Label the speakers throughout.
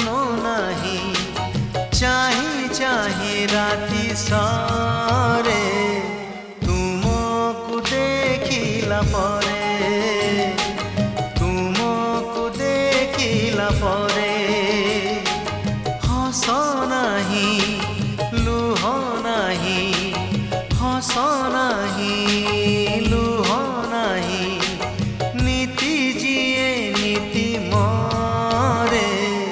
Speaker 1: ନାହିଁ ଚାହିଁ ଚାହିଁ ରାତି ସାରେ ତୁମକୁ ଦେଖିଲା ପରେ ପରେ ହସ ନାହିଁ ଲୁହ ନାହିଁ ହସ ନାହିଁ ଲୁହ ନାହିଁ ନୀତି ଯିଏ ନୀତି ମରେ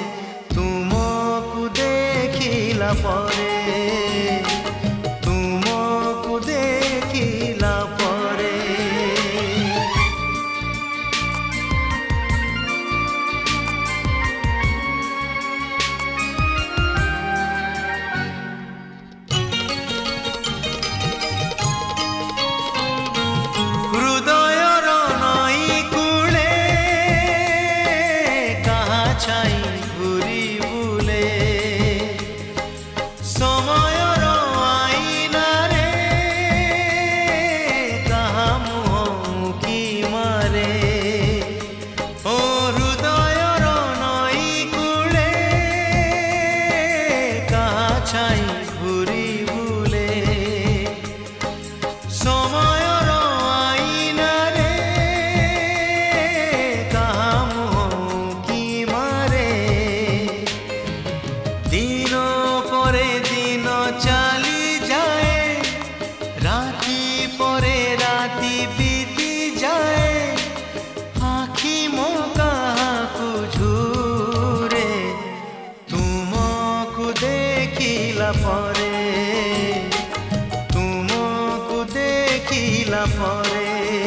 Speaker 1: ତୁମକୁ ଦେଖିଲା ପରେ ତୁମକୁ ଦେଖିଲା ପରେ ঘুরি বুলে সময়র আইনারে কাহামু কি মারে দিন পরে দিন চালি যায় রাতি পরে রাতি বিতি যায় আখি মো কাহাকু ঝুরে তুমকু ଦେଖିଲା ପରେ ତୁମକୁ ଦେଖିଲା ପରେ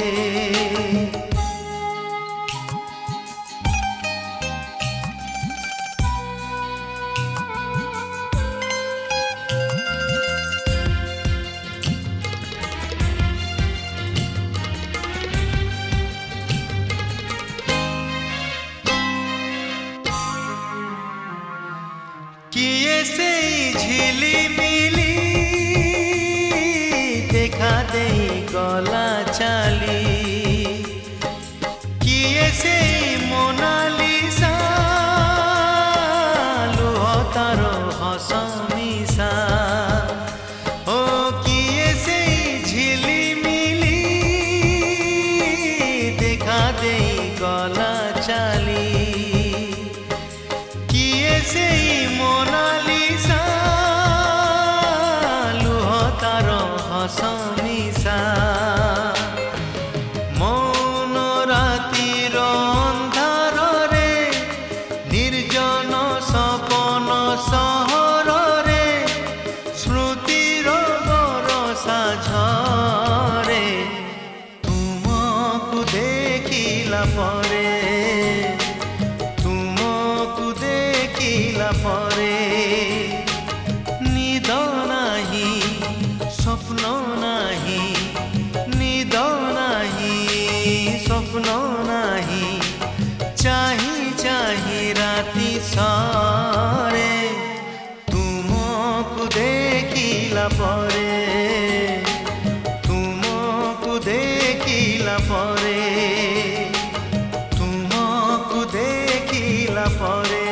Speaker 1: किए से झिलिमिली देखा दे गला चाली किए से मोनालिसा लुह तार हस मिसा ओ किए से झिलिमिली देखा दे गला चाली किए से मोनालिसा लुह तार हस मिसा मौन रातिर अंधार रे निर्जन सपन सहर रे स्मृतिर बरसा झरे तुमको देखिला परे ପରେ ନିଦ ନାହିଁ ସ୍ୱପ୍ନ ନାହିଁ ନିଦ ନାହିଁ ସ୍ୱପ୍ନ ନାହିଁ ଚାହିଁ ଚାହିଁ ରାତି ସାରେ ତୁମକୁ ଦେଖିଲା ପରେ ତୁମକୁ ଦେଖିଲା ପରେ ତୁମକୁ ଦେଖିଲା ପରେ